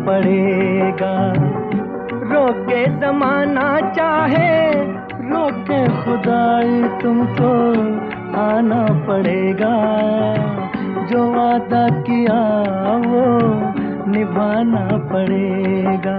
पड़ेगा। रोके ज़माना चाहे रोके खुदाई, तुमको आना पड़ेगा। जो वादा किया वो निभाना पड़ेगा।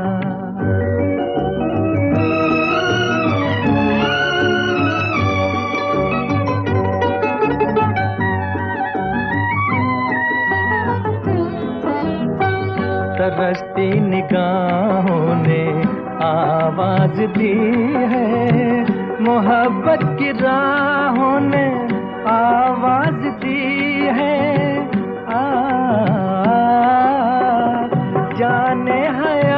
तरसती निगाहों ने आवाज दी है, मोहब्बत की राहों ने आवाज दी है। जाने हया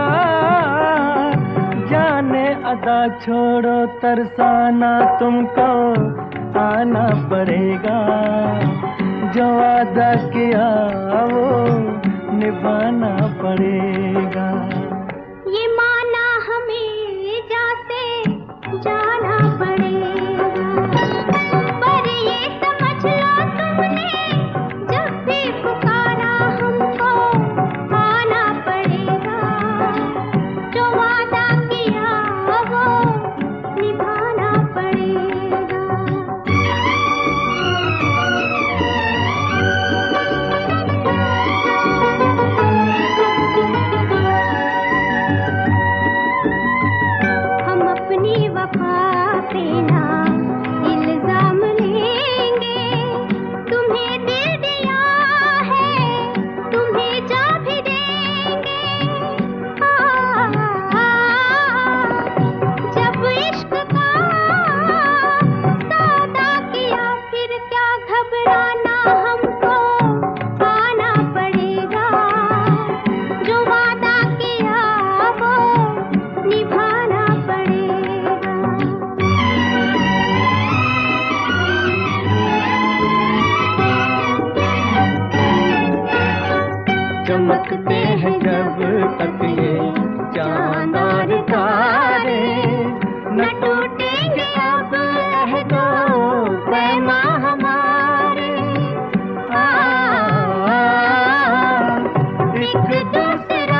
जाने अदा छोड़ो तरसाना, तुमको आना पड़ेगा। जो वादा किया वो निभाना पड़ेगा। ये माना हमें जैसे जाना पड़ेगा, पर ये समझ लो तुमने जब भी पुकारा हमको आना पड़ेगा। जो वादा किया वो निभाना पड़ेगा। इल्जाम लेंगे, तुम्हें दिल दिया है तुम्हें जा भी देंगे। जब इश्क का सौदा किया फिर क्या घबराना, हमको आना पड़ेगा। जो वादा किया वो निभाना पड़ेगा। चमकते हैं जब तक ये चांदार तारे, न टूटेंगे अब अहदो पैमा हमारे। एक दूसरा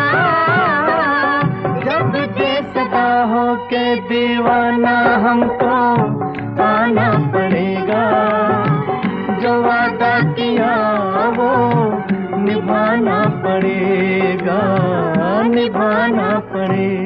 जब दे सदा हो के दीवाना, हमको आना पड़ेगा। जो वादा किया वो निभाना पड़ेगा, निभाना पड़ेगा।